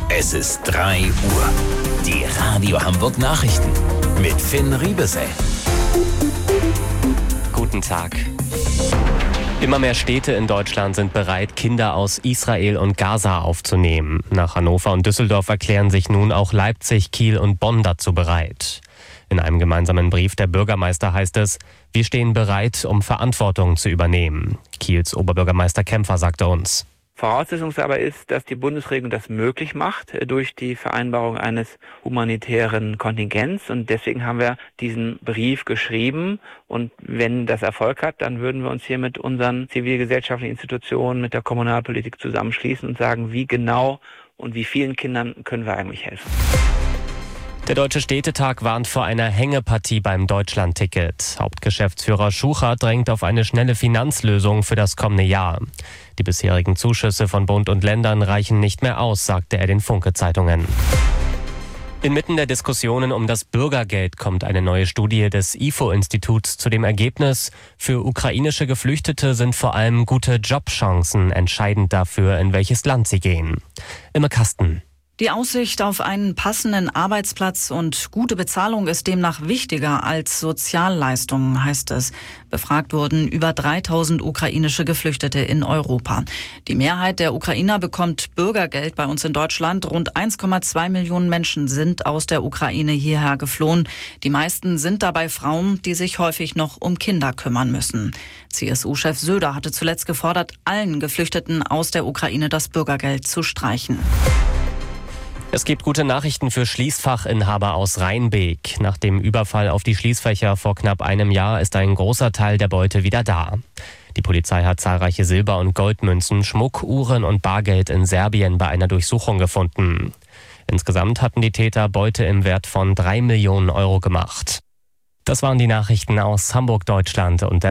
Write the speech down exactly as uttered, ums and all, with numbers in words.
Es ist drei Uhr. Die Radio Hamburg Nachrichten mit Finn Riebesell. Guten Tag. Immer mehr Städte in Deutschland sind bereit, Kinder aus Israel und Gaza aufzunehmen. Nach Hannover und Düsseldorf erklären sich nun auch Leipzig, Kiel und Bonn dazu bereit. In einem gemeinsamen Brief der Bürgermeister heißt es, wir stehen bereit, um Verantwortung zu übernehmen. Kiels Oberbürgermeister Kämpfer sagte uns. Voraussetzung aber ist, dass die Bundesregierung das möglich macht durch die Vereinbarung eines humanitären Kontingents. Und deswegen haben wir diesen Brief geschrieben. Und wenn das Erfolg hat, dann würden wir uns hier mit unseren zivilgesellschaftlichen Institutionen, mit der Kommunalpolitik zusammenschließen und sagen, wie genau und wie vielen Kindern können wir eigentlich helfen. Der Deutsche Städtetag warnt vor einer Hängepartie beim Deutschlandticket. Hauptgeschäftsführer Schucher drängt auf eine schnelle Finanzlösung für das kommende Jahr. Die bisherigen Zuschüsse von Bund und Ländern reichen nicht mehr aus, sagte er den Funke-Zeitungen. Inmitten der Diskussionen um das Bürgergeld kommt eine neue Studie des I F O-Instituts zu dem Ergebnis, für ukrainische Geflüchtete sind vor allem gute Jobchancen entscheidend dafür, in welches Land sie gehen. Imme Kasten. Die Aussicht auf einen passenden Arbeitsplatz und gute Bezahlung ist demnach wichtiger als Sozialleistungen, heißt es. Befragt wurden über dreitausend ukrainische Geflüchtete in Europa. Die Mehrheit der Ukrainer bekommt Bürgergeld bei uns in Deutschland. Rund eins Komma zwei Millionen Menschen sind aus der Ukraine hierher geflohen. Die meisten sind dabei Frauen, die sich häufig noch um Kinder kümmern müssen. C S U-Chef Söder hatte zuletzt gefordert, allen Geflüchteten aus der Ukraine das Bürgergeld zu streichen. Es gibt gute Nachrichten für Schließfachinhaber aus Rheinbeek. Nach dem Überfall auf die Schließfächer vor knapp einem Jahr ist ein großer Teil der Beute wieder da. Die Polizei hat zahlreiche Silber- und Goldmünzen, Schmuck, Uhren und Bargeld in Serbien bei einer Durchsuchung gefunden. Insgesamt hatten die Täter Beute im Wert von drei Millionen Euro gemacht. Das waren die Nachrichten aus Hamburg, Deutschland und der